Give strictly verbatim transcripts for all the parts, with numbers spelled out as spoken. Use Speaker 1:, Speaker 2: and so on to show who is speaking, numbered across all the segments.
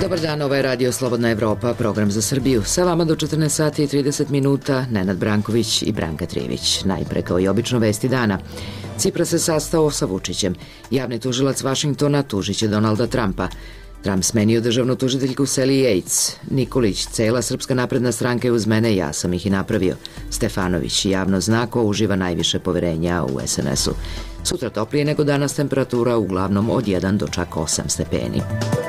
Speaker 1: Dobar dan, ovo je Radio Slobodna Evropa, program za Srbiju. Sa vama do četrnaest sati i trideset minuta, Nenad Branković i Branka Trivić. Najpre, kao i obično, vesti dana. Cipras se sastao sa Vučićem. Javni tužilac Vašingtona tužiće Donalda Trumpa. Trump smenio državnu tužiteljku Sally Yates. Nikolić, cela Srpska napredna stranka je uz mene, ja sam ih i napravio. Stefanović, javno zna ko uživa najviše poverenja u es en esu. Sutra toplije nego danas, temperatura uglavnom od jedan do čak osam stepeni.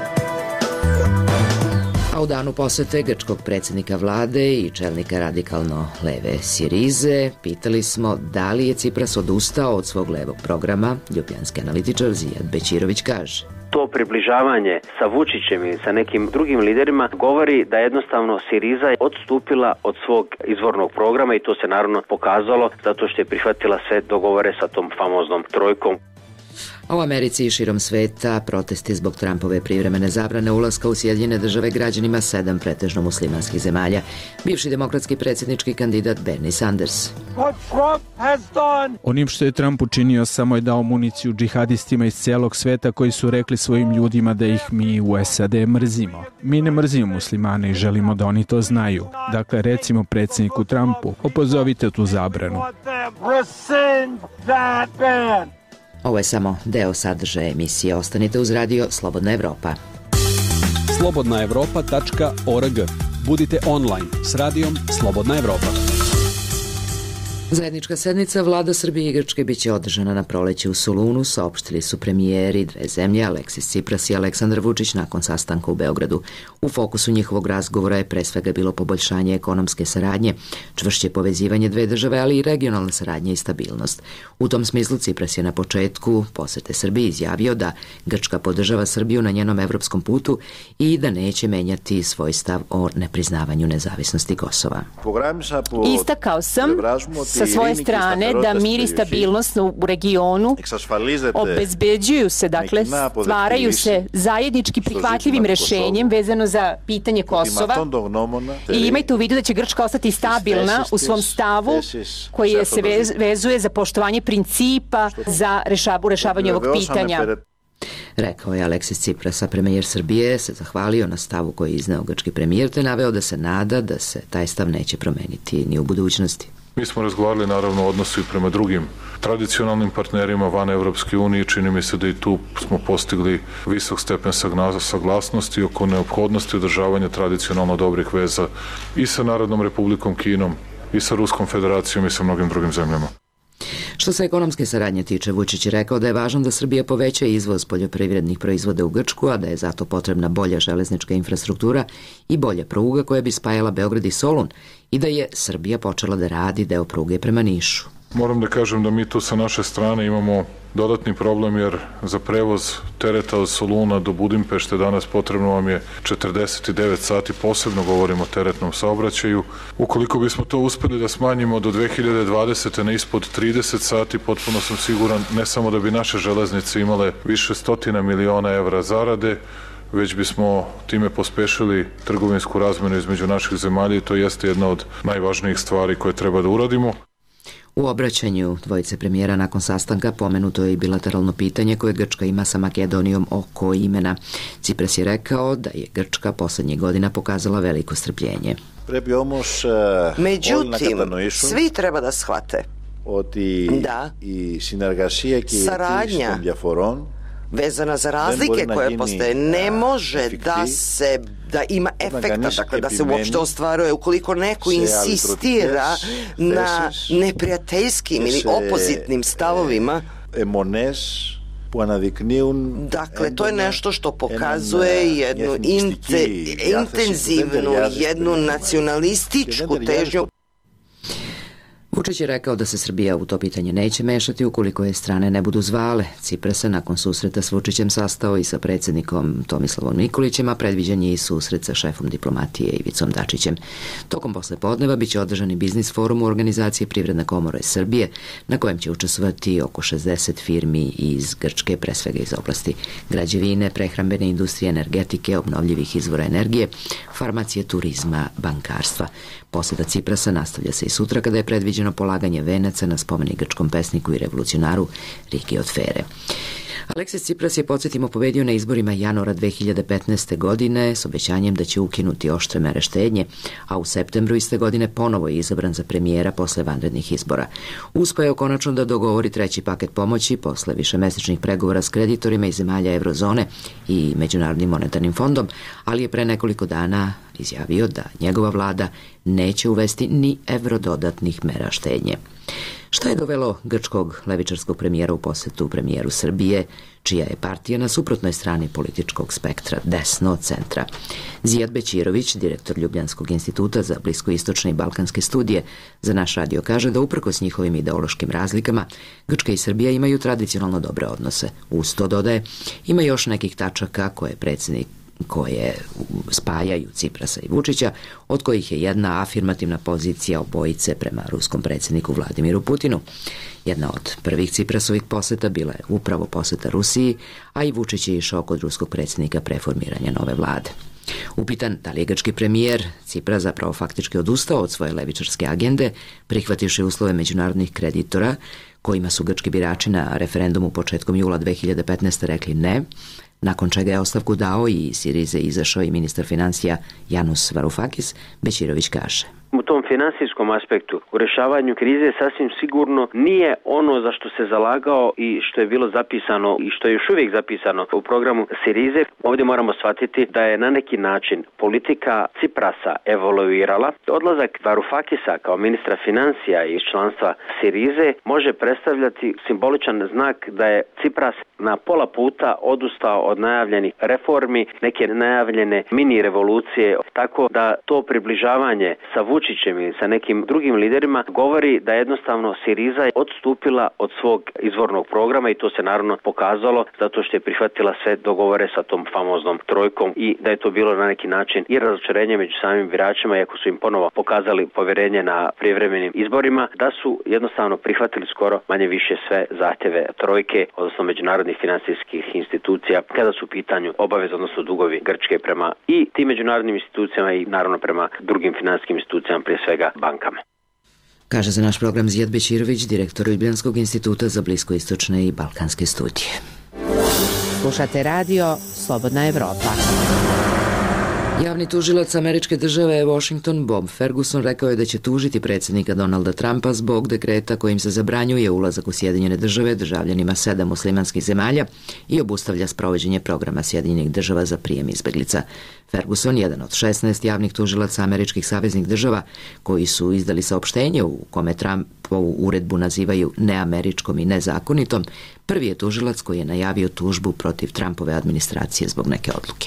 Speaker 1: A u danu posete grčkog predsjednika vlade i čelnika radikalno leve Sirize pitali smo da li je Cipras odustao od svog levog programa. Ljubljanski analitičar Zijad Bećirović kaže:
Speaker 2: To približavanje sa Vučićem i sa nekim drugim liderima govori da jednostavno Siriza je odstupila od svog izvornog programa i to se naravno pokazalo zato što je prihvatila sve dogovore sa tom famoznom trojkom.
Speaker 1: A u Americi i širom sveta protesti zbog Trumpove privremene zabrane ulaska u Sjedinjene države građanima sedam pretežno muslimanskih zemalja. Bivši demokratski predsjednički kandidat Bernie Sanders.
Speaker 3: Onim što je Trump učinio samo je dao municiju džihadistima iz cijelog sveta koji su rekli svojim ljudima da ih mi u es a de mrzimo. Mi ne mrzimo muslimane i želimo da oni to znaju. Dakle, recimo predsjedniku Trumpu, opozovite tu zabranu.
Speaker 1: Ovo je samo deo sadržaja emisije. Ostanite uz Radio Slobodna Evropa.
Speaker 4: slobodna evropa tačka org. Budite online s radijom Slobodna Evropa.
Speaker 1: Zajednička sednica vlada Srbije i Grčke biće održana na proleće u Solunu, saopštili su premijeri dve zemlje Aleksis Cipras i Aleksandar Vučić nakon sastanka u Beogradu. U fokusu njihovog razgovora je pre svega bilo poboljšanje ekonomske saradnje, čvršće povezivanje dve države, ali i regionalna saradnja i stabilnost. U tom smislu Cipras je na početku posete Srbiji izjavio da Grčka podržava Srbiju na njenom evropskom putu i da neće menjati svoj stav o nepriznavanju nezavisnosti Kosova.
Speaker 5: Istakao sam sa svoje strane da mir i stabilnost u regionu obezbeđuju se, dakle stvaraju se zajednički prihvatljivim rešenjem vezano za pitanje Kosova i imajte u vidu da će Grčka ostati stabilna u svom stavu koji se vezuje za poštovanje principa za rešavanje ovog pitanja.
Speaker 1: Rekao je Aleksis Cipras, a premijer Srbije se zahvalio na stavu koji je izneo grčki premijer te naveo da se nada da se taj stav neće promeniti ni u budućnosti.
Speaker 6: Mi smo razgovarali naravno o odnosu i prema drugim tradicionalnim partnerima van Evropske unije. Čini mi se da i tu smo postigli visok stepen saglasnosti oko neophodnosti održavanja tradicionalno dobrih veza i sa Narodnom Republikom Kinom i sa Ruskom federacijom i sa mnogim drugim zemljama.
Speaker 1: Što se ekonomske saradnje tiče, Vučić je rekao da je važno da Srbija poveća izvoz poljoprivrednih proizvoda u Grčku, a da je zato potrebna bolja železnička infrastruktura i bolja pruga koja bi spajala Beograd i Solun i da je Srbija počela da radi deo pruge prema Nišu.
Speaker 6: Moram da kažem da mi tu sa naše strane imamo dodatni problem jer za prevoz tereta od Soluna do Budimpešte danas potrebno vam je četrdeset devet sati, posebno govorimo o teretnom saobraćaju. Ukoliko bismo to uspeli da smanjimo do dve hiljade dvadesete na ispod trideset sati, potpuno sam siguran ne samo da bi naše železnice imale više stotina miliona evra zarade, već bismo time pospešili trgovinsku razmenu između naših zemalja i to jeste jedna od najvažnijih stvari koje treba da uradimo.
Speaker 1: U obraćanju dvojice premijera nakon sastanka pomenuto je i bilateralno pitanje koje Grčka ima sa Makedonijom oko imena. Cipras je rekao da je Grčka poslednjih godina pokazala veliko strpljenje.
Speaker 7: Međutim, svi treba da shvate da saradnja vezana za razlike koje postoje ne može da se da ima efekta, dakle da se uopšte ostvaruje ukoliko neko insistira na neprijateljskim ili opozitnim stavovima. Dakle, to je nešto što pokazuje jednu intenzivnu, jednu nacionalističku težnju.
Speaker 1: Vučić je rekao da se Srbija u to pitanje neće mešati ukoliko je strane ne budu zvale. Cipras se nakon susreta s Vučićem sastao i sa predsjednikom Tomislavom Nikolićem, a predviđen je i susret sa šefom diplomatije Ivicom Dačićem. Tokom poslepodneva biće održani biznis forum u organizaciji Privredne komore Srbije, na kojem će učestvovati oko šezdeset firmi iz Grčke, pre svega iz oblasti građevine, prehrambene industrije, energetike, obnovljivih izvora energije, farmacije, turizma, bankarstva. Poseta Ciprasa nastavlja se i sutra kada je predviđeno polaganje venaca na spomenik grčkom pesniku i revolucionaru Riki Otfere. Aleksis Cipras je, podsjetimo, pobedio na izborima januara dve hiljade petnaeste. godine s obećanjem da će ukinuti oštre mere štednje, a u septembru iste godine ponovo je izabran za premijera posle vanrednih izbora. Uspeo je konačno da dogovori treći paket pomoći posle višemesečnih pregovora s kreditorima iz zemalja Evrozone i Međunarodnim monetarnim fondom, ali je pre nekoliko dana izjavio da njegova vlada neće uvesti ni evro dodatnih mera štednje. Šta je dovelo grčkog levičarskog premijera u posetu premijeru Srbije, čija je partija na suprotnoj strani političkog spektra, desno od centra? Zijad Bećirović, direktor Ljubljanskog instituta za bliskoistočne i balkanske studije, za naš radio kaže da uprkos njihovim ideološkim razlikama, Grčka i Srbija imaju tradicionalno dobre odnose. Uz to dodaje, ima još nekih tačaka koje predsjednik koje spajaju Ciprasa i Vučića, od kojih je jedna afirmativna pozicija obojice prema ruskom predsjedniku Vladimiru Putinu. Jedna od prvih Ciprasovih poseta bila je upravo poseta Rusiji, a i Vučić je išao kod ruskog predsjednika pre formiranja nove vlade. Upitan da li je grčki premijer Cipras zapravo faktički odustao od svoje levičarske agende, prihvativši uslove međunarodnih kreditora, kojima su grčki birači na referendumu početkom jula dve hiljade petnaeste. rekli ne, nakon čega je ostavku dao i iz Sirize izašao i ministar financija Janus Varoufakis, Bećirović kaže.
Speaker 2: U tom finansijskom aspektu, u rešavanju krize sasvim sigurno nije ono za što se zalagao i što je bilo zapisano i što je još uvijek zapisano u programu Sirize. Ovdje moramo shvatiti da je na neki način politika Ciprasa evoluirala. Odlazak Varoufakisa kao ministra financija iz članstva Sirize može predstavljati simboličan znak da je Cipras na pola puta odustao od najavljenih reformi, neke najavljene mini revolucije, tako da to približavanje sa Vučićem i sa nekim drugim liderima govori da jednostavno Siriza je odstupila od svog izvornog programa i to se naravno pokazalo zato što je prihvatila sve dogovore sa tom famoznom trojkom i da je to bilo na neki način i razočarenje među samim biračima, iako su im ponovo pokazali povjerenje na prijevremenim izborima, da su jednostavno prihvatili skoro manje više sve zahtjeve trojke, odnosno međunarodnih finansijskih institucija, kada su u pitanju obaveze, odnosno dugovi Grčke prema i tim međunarodnim institucijama i naravno prema drugim finansijskim institucijama, prije svega bankama.
Speaker 1: Kaže za naš program Zijad Bećirović, direktor Ljubljanskog instituta za bliskoistočne i balkanske studije.
Speaker 5: Slušate radio Slobodna Evropa.
Speaker 1: Javni tužilac američke države Washington Bob Ferguson rekao je da će tužiti predsjednika Donalda Trumpa zbog dekreta kojim se zabranjuje ulazak u Sjedinjene države državljanima sedam muslimanskih zemalja i obustavlja sprovođenje programa Sjedinjenih država za prijem izbeglica. Ferguson, jedan od šesnaest javnih tužilaca američkih saveznih država koji su izdali saopštenje u kome Trumpovu uredbu nazivaju neameričkom i nezakonitom, prvi je tužilac koji je najavio tužbu protiv Trumpove administracije zbog neke odluke.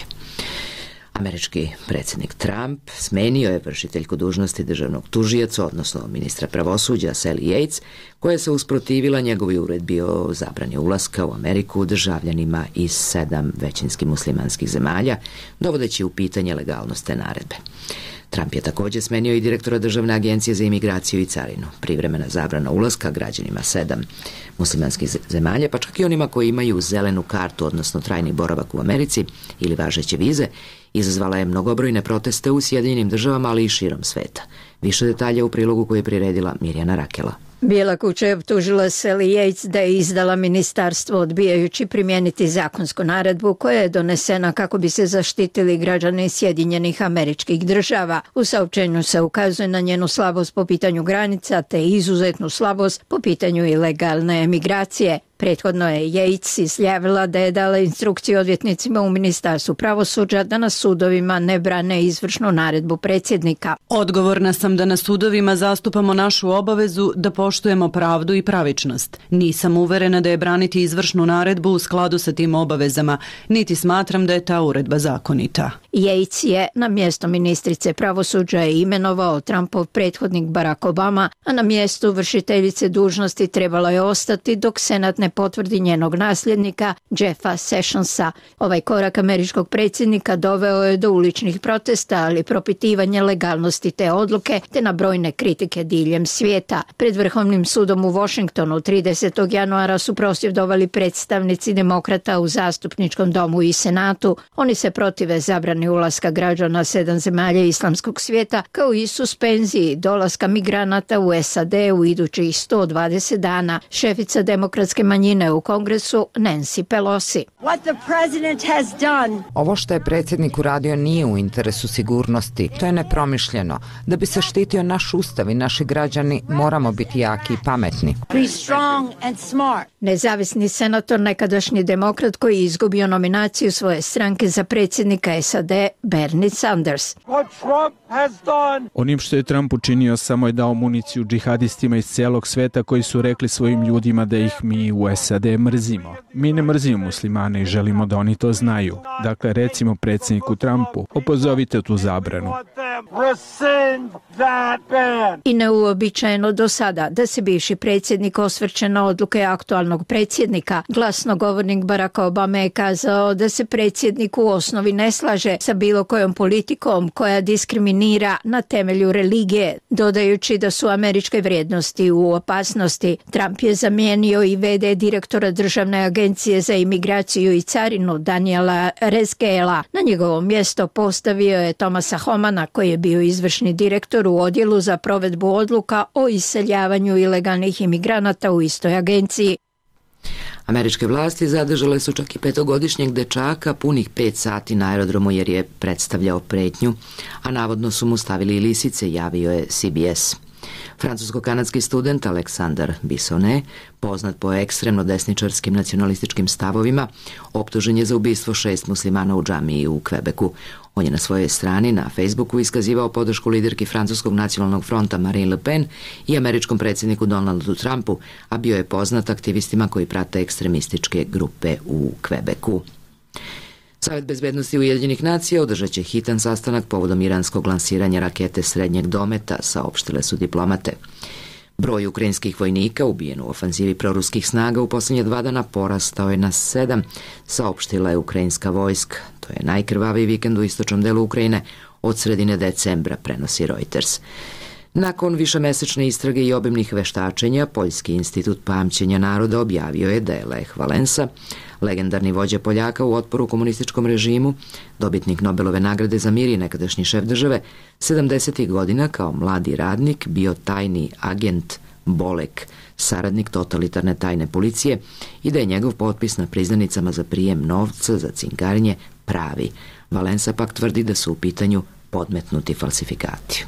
Speaker 1: Američki predsjednik Trump smenio je vršiteljku dužnosti državnog tužioca, odnosno ministra pravosuđa Sally Yates, koja se usprotivila njegovoj uredbi o zabrani ulaska u Ameriku državljanima iz sedam većinski muslimanskih zemalja, dovodeći u pitanje legalnost te naredbe. Trump je također smenio i direktora Državne agencije za imigraciju i carinu. Privremena zabrana ulaska građanima sedam muslimanskih zemalja, pa čak i onima koji imaju zelenu kartu, odnosno trajni boravak u Americi ili važeće vize, izazvala je mnogobrojne proteste u Sjedinjenim državama, ali i širom sveta. Više detalja u prilogu koji je priredila Mirjana Rakela.
Speaker 8: Bijela kuća je optužila Sally Yates da je izdala ministarstvo odbijajući primijeniti zakonsku naredbu koja je donesena kako bi se zaštitili građani Sjedinjenih Američkih Država. U saopćenju se ukazuje na njenu slabost po pitanju granica te izuzetnu slabost po pitanju ilegalne emigracije. Prethodno je Yates izjavila da je dala instrukciju odvjetnicima u Ministarstvu pravosuđa da na sudovima ne brane izvršnu naredbu predsjednika.
Speaker 9: Odgovorna sam da na sudovima zastupamo našu obavezu da poštujemo pravdu i pravičnost. Nisam uverena da je braniti izvršnu naredbu u skladu sa tim obavezama, niti smatram da je ta uredba zakonita.
Speaker 8: Yates je na mjesto ministrice pravosuđa imenovao Trumpov prethodnik Barack Obama, a na mjestu vršiteljice dužnosti trebalo je ostati dok Senat ne potvrdi njenog nasljednika Jeffa Sessionsa. Ovaj korak američkog predsjednika doveo je do uličnih protesta, ali propitivanje legalnosti te odluke te na brojne kritike diljem svijeta. Pred Vrhovnim sudom u Washingtonu tridesetog januara su prosvjedovali predstavnici demokrata u zastupničkom domu i senatu. Oni se protive zabrani ulaska građana sedam zemalja islamskog svijeta, kao i suspenziji dolaska migranata u S A D u idućih sto dvadeset dana. Šefica demokratske manjine u Kongresu Nancy Pelosi.
Speaker 10: Ovo što je predsjednik uradio nije u interesu sigurnosti. To je nepromišljeno. Da bi se štitio naš ustav i naši građani, moramo biti jaki i pametni.
Speaker 8: Nezavisni senator, nekadašnji demokrat koji je izgubio nominaciju svoje stranke za predsjednika S A D, Bernie Sanders.
Speaker 3: Onim što je Trump učinio samo je dao municiju džihadistima iz cijelog sveta koji su rekli svojim ljudima da ih mi u S A D mrzimo. Mi ne mrzimo muslimane i želimo da oni to znaju. Dakle, recimo predsjedniku Trumpu, opozovite tu zabranu.
Speaker 8: I neuobičajeno do sada da se bivši predsjednik osvrće na odluke aktualnog predsjednika. Glasnogovornik Baracka Obame je kazao da se predsjednik u osnovi ne slaže sa bilo kojom politikom koja diskriminira na temelju religije, dodajući da su američke vrijednosti u opasnosti. Trump je zamijenio i ve de direktora Državne agencije za imigraciju i carinu Daniela Rezgela. Na njegovo mjesto postavio je Thomasa Homana, koji je bio izvršni direktor u odjelu za provedbu odluka o iseljavanju ilegalnih imigranata u istoj agenciji.
Speaker 1: Američke vlasti zadržale su čak i petogodišnjeg dečaka punih pet sati na aerodromu jer je predstavljao pretnju, a navodno su mu stavili i lisice, javio je C B S. Francusko-kanadski student Aleksandar Bissonnet, poznat po ekstremno desničarskim nacionalističkim stavovima, optužen je za ubistvo šest muslimana u džamiji u Kvebeku. On je na svojoj strani na Facebooku iskazivao podršku liderki Francuskog nacionalnog fronta Marine Le Pen i američkom predsjedniku Donaldu Trumpu, a bio je poznat aktivistima koji prate ekstremističke grupe u Kvebeku. Savet bezbednosti Ujedinjenih nacija održat će hitan sastanak povodom iranskog lansiranja rakete srednjeg dometa, saopštile su diplomate. Broj ukrajinskih vojnika ubijen u ofanzivi proruskih snaga u posljednje dva dana porastao je na sedam, saopštila je ukrajinska vojska. To je najkrvaviji vikend u istočnom delu Ukrajine od sredine decembra, prenosi Reuters. Nakon višemesečne istrage i obimnih veštačenja, Poljski institut pamćenja naroda objavio je da je Lech Valensa, legendarni vođa Poljaka u otporu komunističkom režimu, dobitnik Nobelove nagrade za mir i nekadašnji šef države, sedamdesetih godina kao mladi radnik bio tajni agent Bolek, saradnik totalitarne tajne policije, i da je njegov potpis na priznanicama za prijem novca za cinkarenje pravi. Valensa pak tvrdi da su u pitanju podmetnuti falsifikati.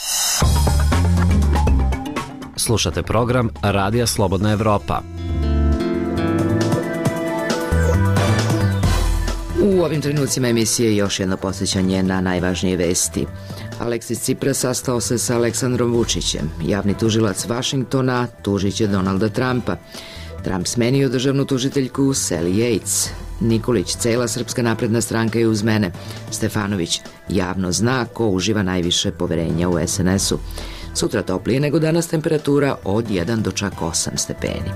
Speaker 11: Slušate program Radija Slobodna Evropa.
Speaker 1: U ovim trenucima emisije još jedno posjećanje na najvažnije vesti. Aleksis Tsipras sastao se sa Aleksandrom Vučićem. Javni tužilac Vašingtona tužit će Donalda Trumpa. Trump smenio državnu tužiteljku Sally Yates. Nikolić, cela Srpska napredna stranka je uz mene. Stefanović, javno zna ko uživa najviše poverenja u es en esu. Sutra toplije nego danas, temperatura od jedan do čak osam stepeni.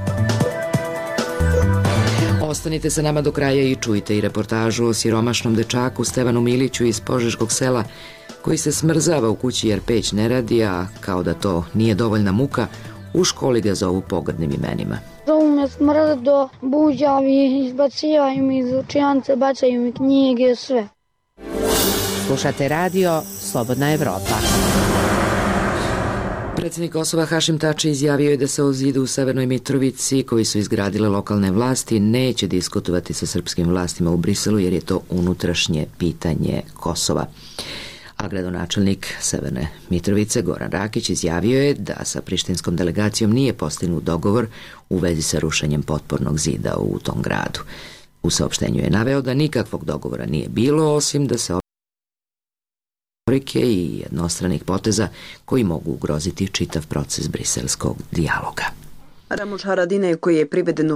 Speaker 1: Ostanite sa nama do kraja i čujte i reportažu o siromašnom dečaku Stevanu Miliću iz Požeškog sela koji se smrzava u kući jer peć ne radi, a kao da to nije dovoljna muka, u školi ga zovu pogrdnim imenima.
Speaker 12: Zovu me smrdo, buđavi, izbacivaju mi iz učijance, bacaju mi knjige, sve.
Speaker 13: Slušate radio Slobodna Evropa.
Speaker 1: Predsjednik Kosova Hašim Tači izjavio je da se o zidu u Severnoj Mitrovici, koji su izgradile lokalne vlasti, neće diskutovati sa srpskim vlastima u Briselu jer je to unutrašnje pitanje Kosova. A gradonačelnik Severne Mitrovice Goran Rakić izjavio je da sa prištinskom delegacijom nije postignut dogovor u vezi sa rušenjem potpornog zida u tom gradu. U saopštenju je naveo da nikakvog dogovora nije bilo, osim da se i jednostranih poteza koji mogu ugroziti čitav proces briselskog dijaloga.
Speaker 14: Ramuš Haradinaj, koji je priveden u...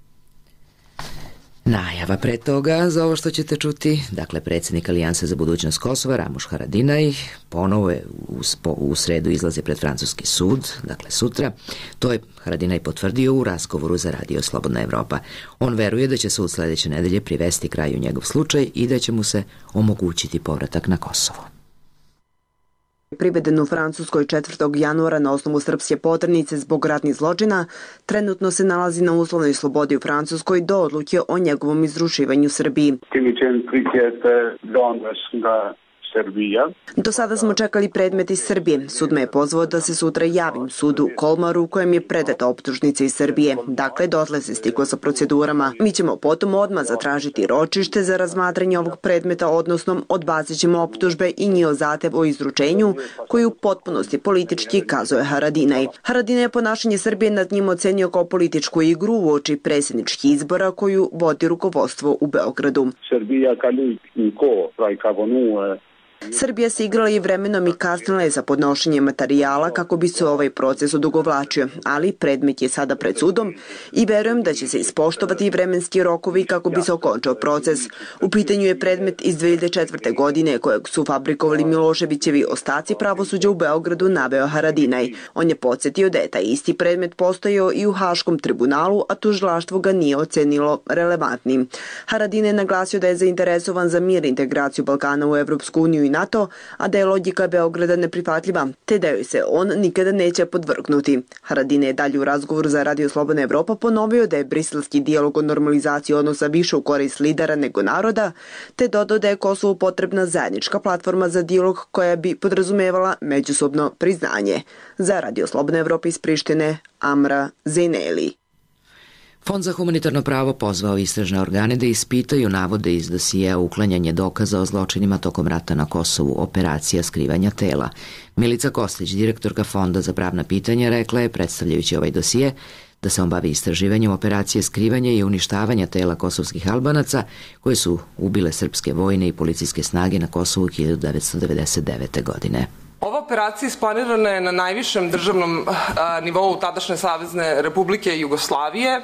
Speaker 1: Najava pre toga za ovo što ćete čuti, dakle predsjednik Alijanse za budućnost Kosova Ramuš Haradinaj ponovo je u, u sredu izlazi pred francuski sud, dakle sutra. To je Haradinaj potvrdio u razgovoru za radio Slobodna Evropa. On veruje da će sud sljedeće nedelje privesti kraju njegov slučaj i da će mu se omogućiti povratak na Kosovo.
Speaker 14: Priveden u Francuskoj četvrtog januara na osnovu srpske poternice zbog ratnih zločina, trenutno se nalazi na uslovnoj slobodi u Francuskoj do odluke o njegovom izručivanju Srbiji. Do sada smo čekali predmet iz Srbije. Sud me je pozvao da se sutra javim sudu u Kolmaru u kojem je predata optužnica iz Srbije. Dakle, dotle se stiglo sa procedurama. Mi ćemo potom odmah zatražiti ročište za razmatranje ovog predmeta, odnosno odbacit ćemo optužbe i njihov zahtev o izručenju koji u potpunosti politički, kazuje Haradinaj. Haradinaj je ponašanje Srbije nad njim ocenio kao političku igru uoči predsjedničkih izbora koju vodi rukovodstvo u Beogradu. Srbija se igrala i vremenom i kasnila je za podnošenje materijala kako bi se ovaj proces odugovlačio, ali predmet je sada pred sudom i verujem da će se ispoštovati vremenski rokovi kako bi se okončao proces. U pitanju je predmet iz dve hiljade četvrte. godine kojeg su fabrikovali Miloševićevi ostaci pravosuđa u Beogradu, naveo Haradinaj. On je podsjetio da je taj isti predmet postojao i u Haškom tribunalu, a tužilaštvo ga nije ocenilo relevantnim. Haradinaj je naglasio da je zainteresovan za mir i integraciju Balkana u Evropsku uniju i NATO, a da je logika Beograda neprihvatljiva, te da joj se on nikada neće podvrgnuti. Haradinaj je dalje u razgovoru za Radio Slobodna Evropa ponovio da je briselski dijalog o normalizaciji odnosa više u korist lidera nego naroda, te dodao da je Kosovu potrebna zajednička platforma za dijalog koja bi podrazumevala međusobno priznanje. Za Radio Slobodna Evropa iz Prištine, Amra Zejneli.
Speaker 1: Fond za humanitarno pravo pozvao istražne organe da ispitaju navode iz dosijea uklanjanje dokaza o zločinima tokom rata na Kosovu, operacija skrivanja tela. Milica Kostić, direktorka Fonda za pravna pitanja, rekla je, predstavljajući ovaj dosije, da se on bavi istraživanjem operacije skrivanja i uništavanja tela kosovskih Albanaca koje su ubile srpske vojne i policijske snage na Kosovu hiljadu devetsto devedeset devete. godine.
Speaker 15: Ova operacija isplanirana je na najvišem državnom a, nivou tadašnje Savezne Republike Jugoslavije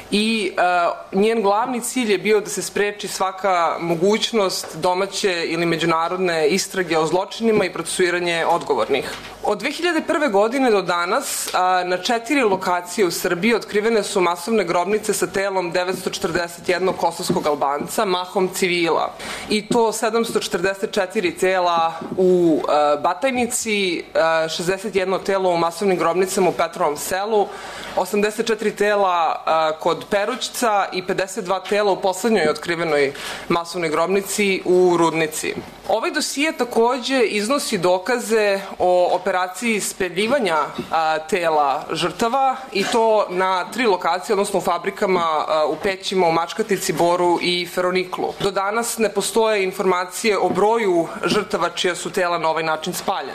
Speaker 15: i a, njen glavni cilj je bio da se spreči svaka mogućnost domaće ili međunarodne istrage o zločinima i procesuiranje odgovornih. Od dve hiljade prve. godine do danas a, na četiri lokacije u Srbiji otkrivene su masovne grobnice sa telom devetsto četrdeset jednog kosovskog Albanca, mahom civila, i to sedamsto četrdeset četiri tela u a, Batajnici, šezdeset jedno telo u masovnim grobnicama u Petrovom selu, osamdeset četiri tela kod Perućca i pedeset dva tela u poslednjoj otkrivenoj masovnoj grobnici u Rudnici. Ovaj dosije takođe iznosi dokaze o operaciji speljivanja tela žrtava i to na tri lokacije, odnosno u fabrikama u Pećima, u Mačkatici, Boru i Feroniklu. Do danas ne postoje informacije o broju žrtava čija su tela na ovaj način spaljena,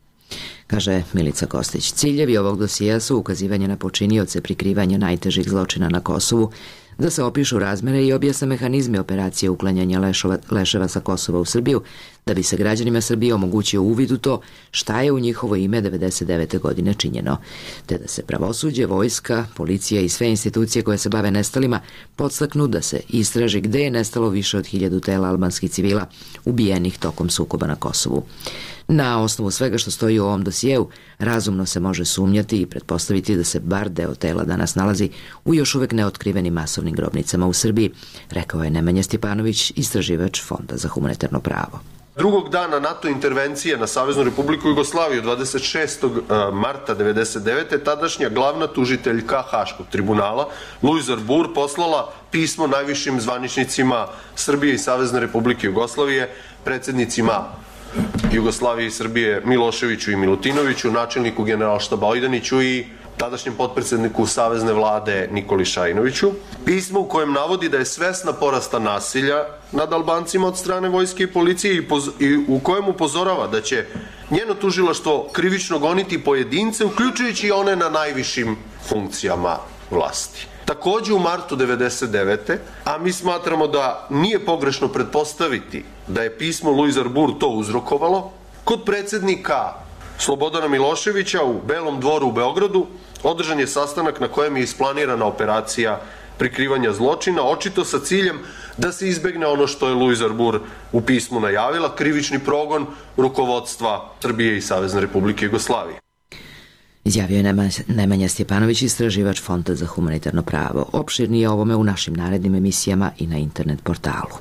Speaker 1: kaže Milica Kostić. Ciljevi ovog dosija su ukazivanje na počinioce prikrivanja najtežih zločina na Kosovu, da se opišu razmere i objasne mehanizme operacije uklanjanja lešova, leševa sa Kosova u Srbiju, da bi se građanima Srbije omogućio uvid u to šta je u njihovo ime devedeset devete. godine činjeno, te da se pravosuđe, vojska, policija i sve institucije koje se bave nestalima podstaknu da se istraži gde je nestalo više od hiljadu tela albanskih civila ubijenih tokom sukoba na Kosovu. Na osnovu svega što stoji u ovom dosijeu, razumno se može sumnjati i pretpostaviti da se bar deo tela danas nalazi u još uvek neotkrivenim masovnim grobnicama u Srbiji, rekao je Nemanja Stjepanović, istraživač Fonda za humanitarno pravo.
Speaker 16: Drugog dana NATO intervencije na Saveznu Republiku Jugoslaviju dvadeset šestog marta devedeset devete. tadašnja glavna tužiteljka Haškog tribunala Luiza Arbur poslala pismo najvišim zvaničnicima Srbije i Savezne Republike Jugoslavije, predsjednicima Jugoslavije i Srbije Miloševiću i Milutinoviću, načelniku generalštaba Ojdaniću i tadašnjem potpredsjedniku Savezne vlade Nikoli Šajinoviću. Pismo u kojem navodi da je svesna porasta nasilja nad Albancima od strane vojske i policije i, poz, i u kojem upozorava da će njeno tužilaštvo krivično goniti pojedince, uključujući i one na najvišim funkcijama vlasti. Takođe u martu devedeset devete. a mi smatramo da nije pogrešno pretpostaviti da je pismo Luiza Arbur to uzrokovalo, kod predsjednika Slobodana Miloševića u Belom dvoru u Beogradu održan je sastanak na kojem je isplanirana operacija prikrivanja zločina, očito sa ciljem da se izbegne ono što je Luiza Arbur u pismu najavila, krivični progon rukovodstva Srbije i Savezne Republike Jugoslavije.
Speaker 1: Izjavio je Nemanja Stjepanović, istraživač Fonda za humanitarno pravo. Opširnije o ovome u našim narednim emisijama i na internet portalu.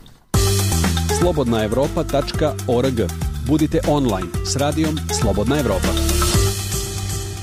Speaker 4: slobodna evropa tačka org. Budite online s radijom Slobodna Evropa.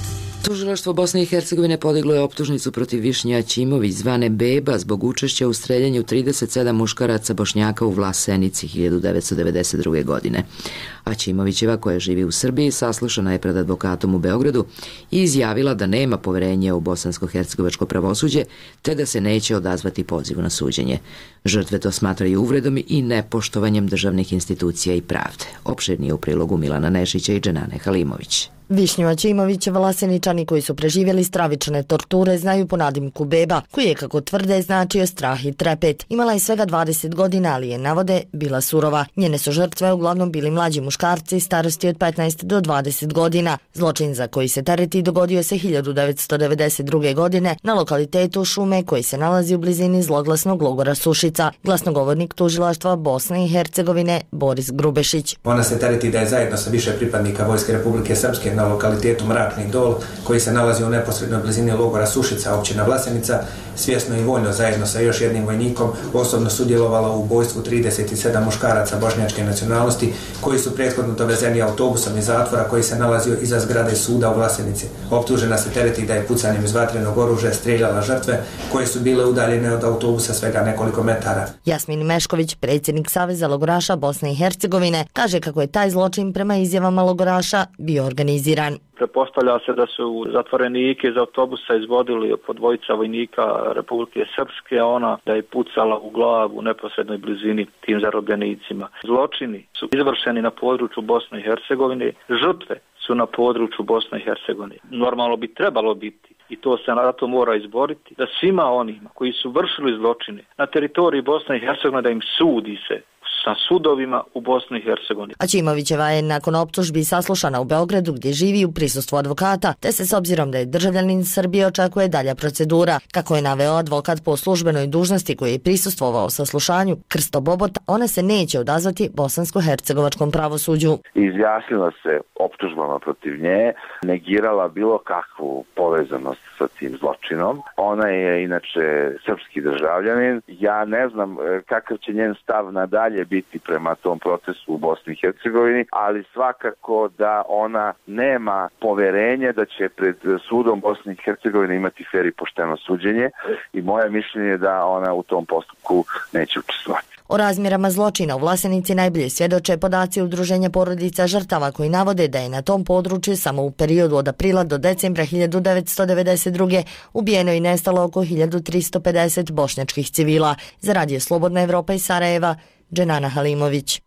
Speaker 1: Tužilaštvo Bosne i Hercegovine podiglo je optužnicu protiv Višnje Aćimović, zvane Beba, zbog učešća u streljanju trideset sedam muškaraca Bošnjaka u Vlasenici hiljadu devetsto devedeset druge. godine. Aćimovićeva, koja živi u Srbiji, saslušana je pred advokatom u Beogradu i izjavila da nema poverenja u bosansko-hercegovačko pravosuđe, te da se neće odazvati pozivu na suđenje. Žrtve to smatraju uvredom i nepoštovanjem državnih institucija i pravde. Opširnije u prilogu Milana Nešića i Dženane Halimović.
Speaker 17: Višnju Aćimović, Vlaseničani koji su preživjeli stravične torture znaju po nadimku Beba, koji je, kako tvrde, značio strah i trepet. Imala je svega dvadeset godina, ali je, navode, bila surova. Njene su žrtve uglavnom bili mlađi muškarci starosti od petnaest do dvadeset godina. Zločin za koji se tereti dogodio se hiljadu devetsto devedeset druge. godine na lokalitetu Šume koji se nalazi u blizini zloglasnog logora Sušica. Glasnogovornik tužilaštva Bosne i Hercegovine Boris Grubešić.
Speaker 18: Ona se tereti da je zajedno sa više pripadnika Vojske Republike Srpske na lokalitetu Mrakni Dol, koji se nalazi u neposrednoj blizini logora Sušica, općina Vlasenica, svjesno i voljno zajedno sa još jednim vojnikom osobno sudjelovala u ubojstvu trideset sedam muškaraca bošnjačke nacionalnosti, koji su prethodno dovezeni autobusom iz zatvora koji se nalazio iza zgrade suda u Vlasenici. Optužena se tereti da je pucanjem iz vatrenog oružja streljala žrtve koje su bile udaljene od autobusa svega nekoliko metara.
Speaker 17: Jasmin Mešković, predsjednik Saveza logoraša Bosne i Hercegovine, kaže kako je taj zločin prema izjavama logoraša bio organiziran.
Speaker 19: Pretpostavlja se da su zatvorenike iz autobusa izvodili po dvojica vojnika Republike Srpske, a ona da je pucala u glavu u neposrednoj blizini tim zarobljenicima. Zločini su izvršeni na području Bosne i Hercegovine, žrtve su na području Bosne i Hercegovine. Normalno bi trebalo biti, i to se na to mora izboriti, da svima onima koji su vršili zločine na teritoriji Bosne i Hercegovine da im sudi se sa sudovima u Bosni i Hercegovini.
Speaker 17: Aćimovićeva je nakon optužbi saslušana u Beogradu gdje živi u prisustvu advokata, te se s obzirom da je državljanin Srbije očekuje dalja procedura. Kako je naveo advokat po službenoj dužnosti koji je prisustvovao saslušanju, Krsto Bobota, ona se neće odazvati bosansko-hercegovačkom pravosuđu.
Speaker 20: Izjasnila se optužbama protiv nje, negirala bilo kakvu povezanost sa tim zločinom. Ona je inače srpski državljanin. Ja ne znam kakav će njen stav nadalje biti prema tom procesu u Bosni i Hercegovini, ali svakako da ona nema poverenje da će pred sudom Bosne i Hercegovine imati fer i pošteno suđenje i moje mišljenje je da ona u tom postupku neće učestvovati.
Speaker 17: O razmjerama zločina u Vlasenici najbolje svjedoče podaci Udruženja porodica žrtava koji navode da je na tom području samo u periodu od aprila do decembra hiljadu devetsto devedeset druge. ubijeno i nestalo oko hiljadu tristo pedeset bošnjačkih civila. Za Radio Slobodna Evropa iz Sarajeva, Dženana Halimović.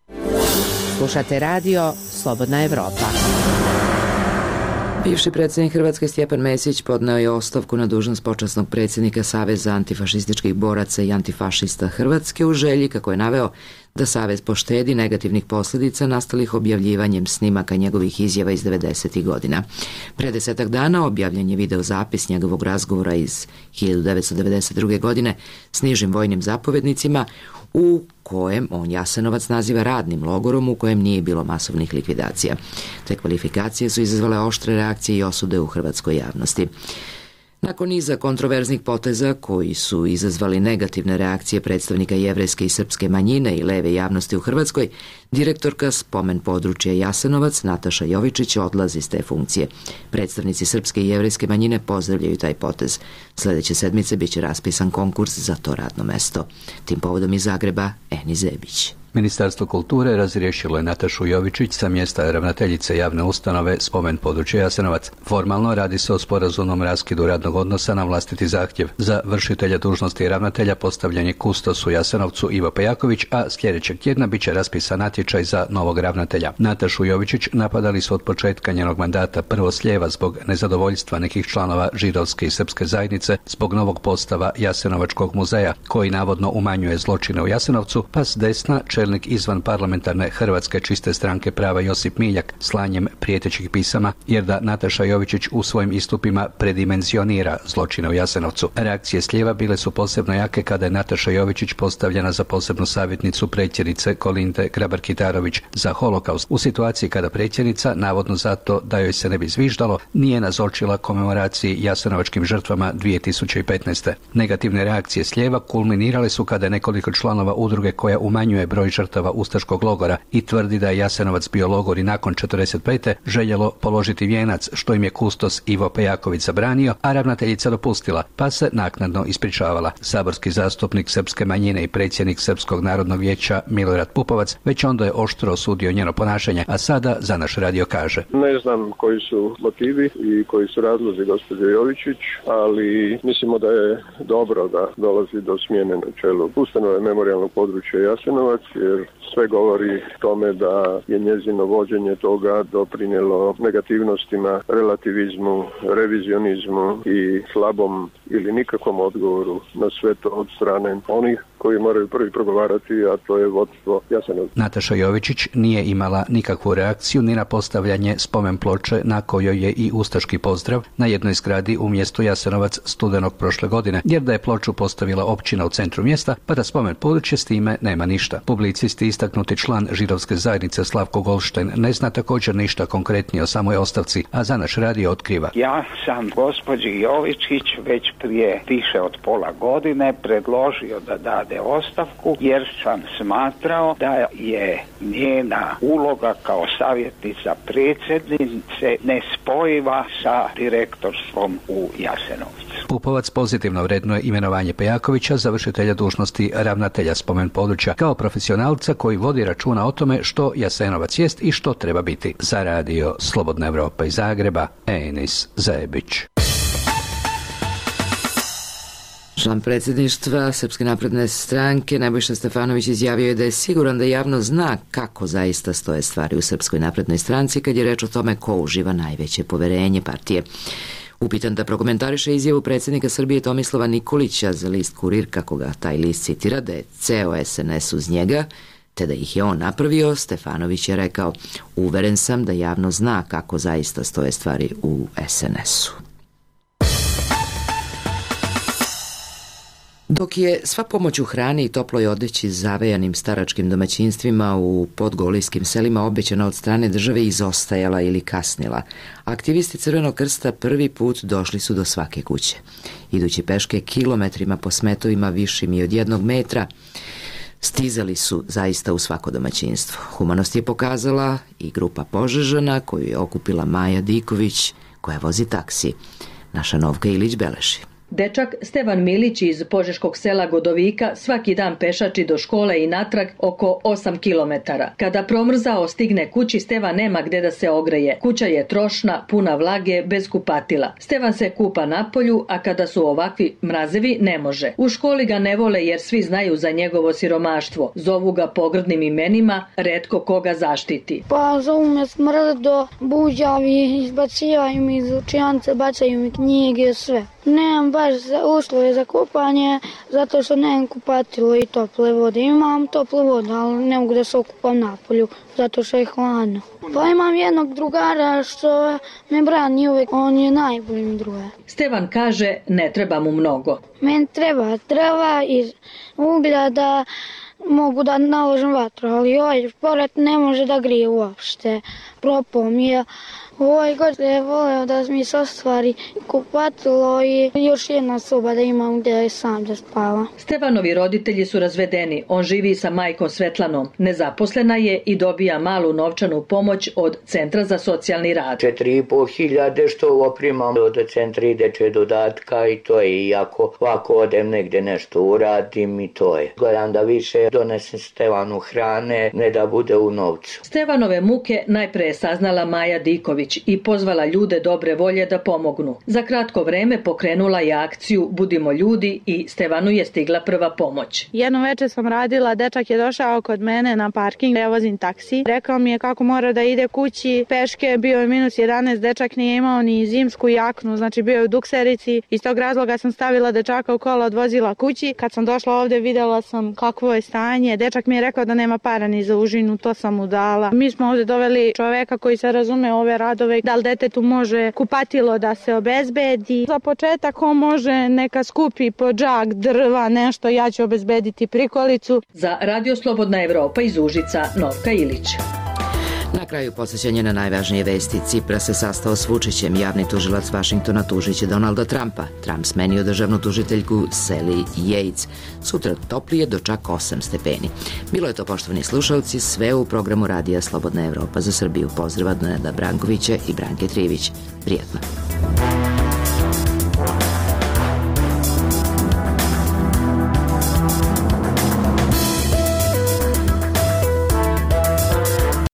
Speaker 13: Slušate radio Slobodna Evropa.
Speaker 1: Bivši predsjednik Hrvatske Stjepan Mesić podneo je ostavku na dužnost počasnog predsjednika Saveza antifašističkih boraca i antifašista Hrvatske u želji, kako je naveo, da Savez poštedi negativnih posljedica nastalih objavljivanjem snimaka njegovih izjava iz devedesetih godina. Pre desetak dana objavljen je videozapis njegovog razgovora iz hiljadu devetsto devedeset druge. godine s nižim vojnim zapovednicima, u kojem on Jasenovac naziva radnim logorom u kojem nije bilo masovnih likvidacija. Te kvalifikacije su izazvale oštre reakcije i osude u hrvatskoj javnosti. Nakon niza kontroverznih poteza koji su izazvali negativne reakcije predstavnika jevrejske i srpske manjine i leve javnosti u Hrvatskoj, direktorka spomen područja Jasenovac Nataša Jovičić odlazi s te funkcije. Predstavnici srpske i jevrejske manjine pozdravljaju taj potez. Sljedeće sedmice biće raspisan konkurs za to radno mesto. Tim povodom iz Zagreba, Eni Zebić.
Speaker 21: Ministarstvo kulture razriješilo je Natašu Jovičić sa mjesta ravnateljice javne ustanove Spomen područja Jasenovac. Formalno radi se o sporazumnom raskidu radnog odnosa na vlastiti zahtjev. Za vršitelja dužnosti ravnatelja postavljen je kustos u Jasenovcu Ivo Pejaković, a sljedećeg tjedna bit će raspisan natječaj za novog ravnatelja. Natašu Jovičić napadali su od početka njenog mandata prvo s lijeva zbog nezadovoljstva nekih članova židovske i srpske zajednice zbog novog postava Jasenovačkog muzeja, koji navodno umanjuje zločine u Jasenovcu, pa s desna čelnik izvan parlamentarne Hrvatske čiste stranke prava Josip Miljak slanjem prijetećih pisama, jer da Nataša Jovičić u svojim istupima predimenzionira zločine u Jasenovcu. Reakcije s lijeva bile su posebno jake kada je Nataša Jovičić postavljena za posebnu savjetnicu predsjednice Kolinde Grabar-Kitarović za holokaust, u situaciji kada predsjednica, navodno zato da joj se ne bi zviždalo, nije nazočila komemoraciji jasenovačkim žrtvama dvije tisuće petnaeste. Negativne reakcije s lijeva kulminirale su kada je nekoliko članova udruge koja umanjuje broj nevjernih žrtava ustaškog logora i tvrdi da je Jasenovac bio logor i nakon četrdeset pete željelo položiti vijenac, što im je kustos Ivo Pejaković zabranio, a ravnateljica dopustila, pa se naknadno ispričavala. Saborski zastupnik srpske manjine i predsjednik Srpskog narodnog vijeća Milorad Pupovac već onda je oštro osudio njeno ponašanje, a sada za naš radio kaže:
Speaker 6: Ne znam koji su motivi i koji su razlozi gospođe Jovičić, ali mislimo da je dobro da dolazi do smjene na čelu ustanove memorijalnog područja Jasenovac, jer sve govori tome da je njezino vođenje toga doprinijelo negativnostima, relativizmu, revizionizmu i slabom ili nikakvom odgovoru na sve to od strane onih koji moraju prvi progovarati, a to je vodstvo Jasenovca.
Speaker 21: Nataša Jovičić nije imala nikakvu reakciju ni na postavljanje spomen ploče na kojoj je i ustaški pozdrav na jednoj zgradi u mjestu Jasenovac studenog prošle godine, jer da je ploču postavila općina u centru mjesta, pa da spomen područje s time nema ništa. Publicist i istaknuti član židovske zajednice Slavko Golštajn ne zna također ništa konkretnije o samoj ostavci, a za naš radio otkriva:
Speaker 22: Ja sam gospođi Jovičić već prije više od pola godine predložio da dade ostavku, jer sam smatrao da je njena uloga kao savjetnica predsjednice nespojiva sa direktorstvom u Jasenovcu.
Speaker 21: Pupovac pozitivno vrednuje imenovanje Pejakovića za vršitelja dužnosti ravnatelja spomen područja kao profesionalca koji vodi računa o tome što Jasenovac jest i što treba biti. Za radio Slobodna Evropa iz Zagreba, Enis Zebić.
Speaker 1: Član predsjedništva Srpske napredne stranke Nebojša Stefanović izjavio je da je siguran da javno zna kako zaista stoje stvari u Srpskoj naprednoj stranci kad je reč o tome ko uživa najveće poverenje partije. Upitan da prokomentariše izjavu predsjednika Srbije Tomislava Nikolića za list Kurir, kako ga taj list citira, da je ceo es en es uz njega, te da ih je on napravio, Stefanović je rekao: uveren sam da javno zna kako zaista stoje stvari u es en esu. Dok je sva pomoć u hrani i toploj odeći zavejanim staračkim domaćinstvima u podgolijskim selima obećana od strane države izostajala ili kasnila, aktivisti Crvenog krsta prvi put došli su do svake kuće. Idući peške kilometrima po smetovima višim i od jednog metra, stizali su zaista u svako domaćinstvo. Humanost je pokazala i grupa Požežana koju je okupila Maja Diković, koja vozi taksi. Naša Novka Ilić beleži.
Speaker 23: Dečak Stevan Milić iz požeškog sela Godovika svaki dan pešači do škole i natrag oko osam kilometara. Kada promrzao stigne kući, Stevan nema gde da se ogreje. Kuća je trošna, puna vlage, bez kupatila. Stevan se kupa napolju, a kada su ovakvi mrazevi ne može. U školi ga ne vole jer svi znaju za njegovo siromaštvo. Zovu ga pogrdnim imenima, retko koga zaštiti.
Speaker 12: Pa zovu me smrdo, buđavi, izbacivaju mi iz učijance, bacaju mi knjige, sve. Nemam baš uslove za kupanje, zato što nemam kupatilo i tople vode. Imam tople vode, ali ne mogu da se okupam napolju, zato što je hladno. Pa imam jednog drugara što me brani uvek, on je najbolji mi drugar.
Speaker 23: Stevan kaže ne treba mu mnogo.
Speaker 12: Meni treba drva i uglja da mogu da naložim vatru, ali ovaj pored ne može da grije uopšte. Propao mi je. Ovaj god je voleo da mi se ostvari kupatilo i još jedna soba da imam gdje je sam da spava.
Speaker 23: Stevanovi roditelji su razvedeni. On živi sa majkom Svetlanom. Nezaposlena je i dobija malu novčanu pomoć od Centra za socijalni rad.
Speaker 24: Četiri i po hiljade što ovo primam od centra ideće dodatka i to je, iako ovako odem negdje nešto uradim i to je. Gledam da više donesem Stevanu hrane, ne da bude u novcu.
Speaker 23: Stevanove muke najpre je saznala Maja Diković i pozvala ljude dobre volje da pomognu. Za kratko vreme pokrenula je akciju Budimo ljudi i Stevanu je stigla prva pomoć.
Speaker 25: Jedno večer sam radila, dečak je došao kod mene na parking, ja vozim taksi. Rekao mi je kako mora da ide kući, peške, bio je minus jedanaest, dečak nije imao ni zimsku jaknu, znači bio je u dukserici. Iz tog razloga sam stavila dečaka u kola, odvozila kući. Kad sam došla ovdje vidjela sam kakvo je stanje. Dečak mi je rekao da nema para ni za užinu, to sam mu dala. Mi smo ovdje doveli čoveka koji se razume ove radove, da li detetu može kupatilo da se obezbedi. Za početak on može neka skupi po džak drva, nešto, ja ću obezbediti prikolicu.
Speaker 23: Za Radio Slobodna Evropa iz Užica, Novka Ilić.
Speaker 1: Na kraju podsjećanje na najvažnije vesti. Cipras se sastao s Vučićem. Javni tužilac Vašingtona tužiće Donalda Trumpa. Trump smenio državnu tužiteljku Sally Yates. Sutra toplije do čak osam stepeni. Bilo je to, poštovani slušalci, sve u programu Radija Slobodna Evropa za Srbiju. Pozdrav od Nenada Brankovića i Branke Trivić. Prijatno.